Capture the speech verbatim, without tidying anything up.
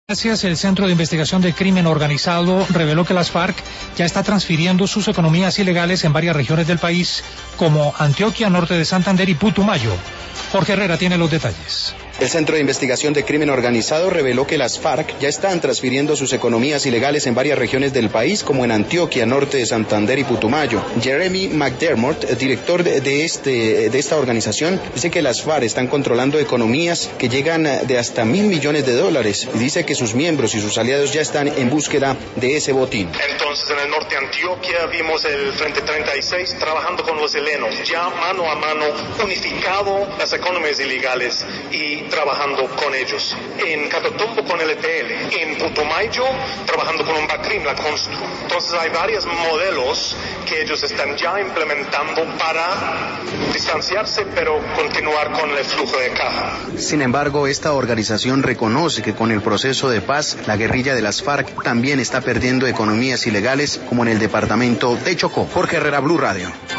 Gracias, el Centro de Investigación de Crimen Organizado reveló que las FARC ya está transfiriendo sus economías ilegales en varias regiones del país, como Antioquia, norte de Santander y Putumayo. Jorge Herrera tiene los detalles. El Centro de Investigación de Crimen Organizado reveló que las FARC ya están transfiriendo sus economías ilegales en varias regiones del país, como en Antioquia, norte de Santander y Putumayo. Jeremy McDermott, director de, este, de esta organización, dice que las FARC están controlando economías que llegan de hasta mil millones de dólares y dice que sus miembros y sus aliados ya están en búsqueda de ese botín. Entonces, en el norte de Antioquia vimos el Frente treinta y seis trabajando con los helenos, ya mano a mano, unificado las economías ilegales y trabajando con ellos. En Catatumbo con el E T L, en Putumayo trabajando con un BACRIM, la Constru. Entonces hay varios modelos que ellos están ya implementando para distanciarse pero continuar con el flujo de caja. Sin embargo, esta organización reconoce que con el proceso de paz, la guerrilla de las FARC también está perdiendo economías ilegales, como en el departamento de Chocó. Jorge Herrera, Blue Radio.